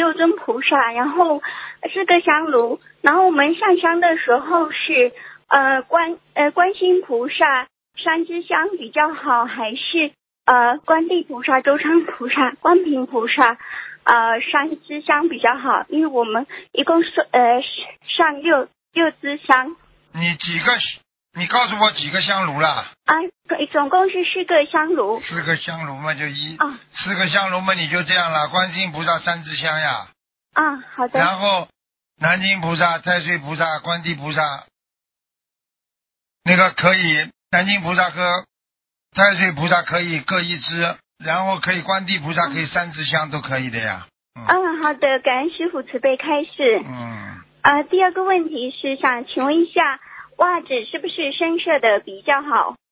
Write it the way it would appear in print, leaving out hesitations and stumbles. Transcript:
6尊菩萨，然后4个香炉，然后我们上香的时候是观世音菩萨3支香比较好，还是观地菩萨、周昌菩萨、观平菩萨3支香比较好？因为我们一共上六支香。 你告诉我几个香炉了？ 总共是4个香炉。 4个香炉嘛，就4个香炉嘛，你就这样了。观世音菩萨3支香呀。 好的。 然后南京菩萨、太岁菩萨、观地菩萨，那个可以，南京菩萨和太岁菩萨可以各1支，然后可以观地菩萨可以3支香都可以的呀。 好的，感恩师父慈悲开示。第二个问题是想请问一下，袜子是不是深色的比较好？